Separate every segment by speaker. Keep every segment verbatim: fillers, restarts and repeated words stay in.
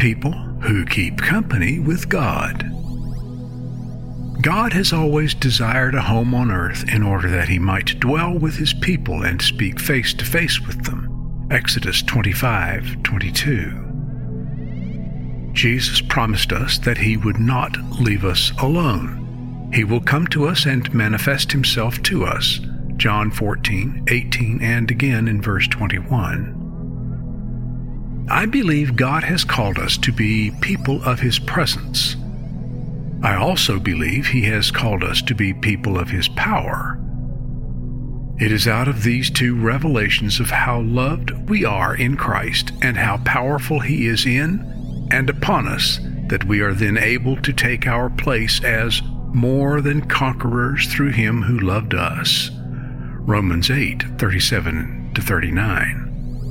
Speaker 1: people who keep company with God. God has always desired a home on earth in order that he might dwell with his people and speak face to face with them. Exodus twenty-five twenty-two. Jesus promised us that he would not leave us alone. He will come to us and manifest himself to us. John fourteen eighteen, and again in verse twenty-one. I believe God has called us to be people of his presence. I also believe he has called us to be people of his power. It is out of these two revelations of how loved we are in Christ and how powerful he is in and upon us that we are then able to take our place as more than conquerors through him who loved us. Romans eight thirty-seven to thirty-nine.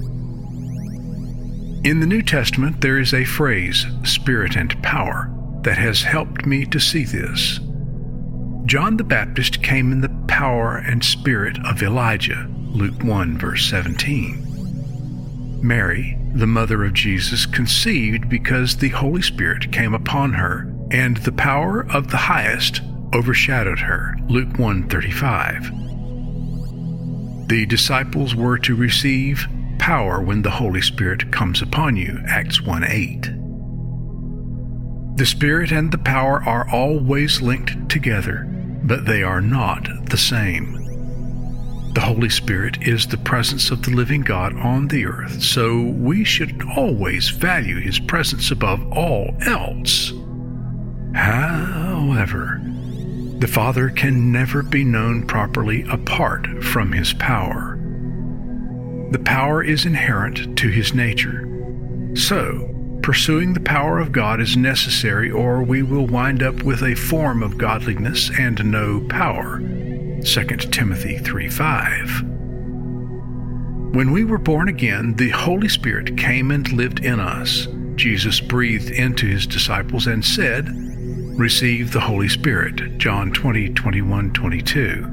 Speaker 1: In the New Testament, there is a phrase, spirit and power, that has helped me to see this. John the Baptist came in the power and spirit of Elijah, Luke one verse seventeen. Mary, the mother of Jesus, conceived because the Holy Spirit came upon her, and the power of the highest overshadowed her, Luke one thirty-five. The disciples were to receive power when the Holy Spirit comes upon you, Acts one eight. The Spirit and the power are always linked together, but they are not the same. The Holy Spirit is the presence of the living God on the earth, so we should always value his presence above all else. However, the Father can never be known properly apart from his power. The power is inherent to his nature. So, pursuing the power of God is necessary, or we will wind up with a form of godliness and no power. Second Timothy three five. When we were born again, the Holy Spirit came and lived in us. Jesus breathed into his disciples and said, "Receive the Holy Spirit," John twenty twenty-one twenty-two.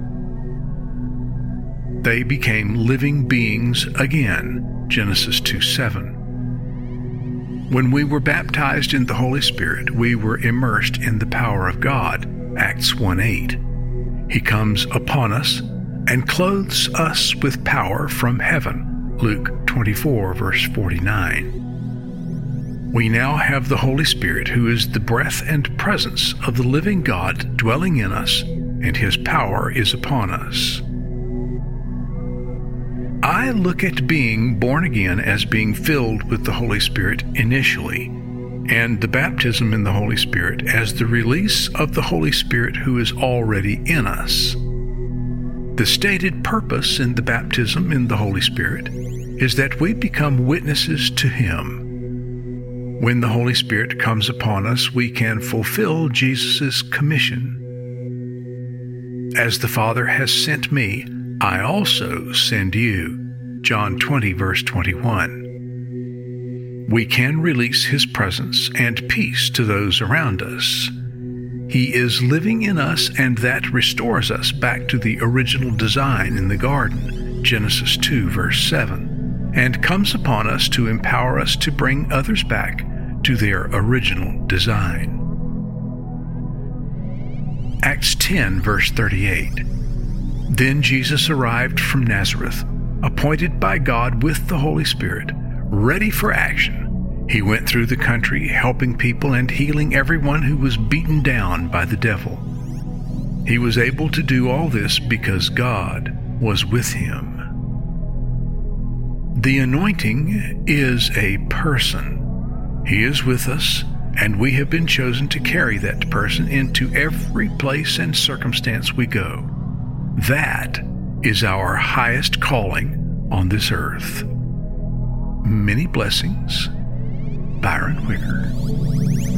Speaker 1: They became living beings again, Genesis two seven. When we were baptized in the Holy Spirit, we were immersed in the power of God, Acts one eight. He comes upon us and clothes us with power from heaven, Luke twenty-four verse forty-nine. We now have the Holy Spirit, who is the breath and presence of the living God dwelling in us, and his power is upon us. I look at being born again as being filled with the Holy Spirit initially, and the baptism in the Holy Spirit as the release of the Holy Spirit who is already in us. The stated purpose in the baptism in the Holy Spirit is that we become witnesses to him. When the Holy Spirit comes upon us, we can fulfill Jesus' commission. As the Father has sent me, I also send you. John twenty verse twenty-one. We can release his presence and peace to those around us. He is living in us, and that restores us back to the original design in the garden, Genesis two verse seven, and comes upon us to empower us to bring others back to their original design. Acts ten verse thirty-eight. Then Jesus arrived from Nazareth, appointed by God with the Holy Spirit, ready for action. He went through the country, helping people and healing everyone who was beaten down by the devil. He was able to do all this because God was with him. The anointing is a person. He is with us, and we have been chosen to carry that person into every place and circumstance we go. That is our highest calling on this earth. Many blessings. Byron Wicker.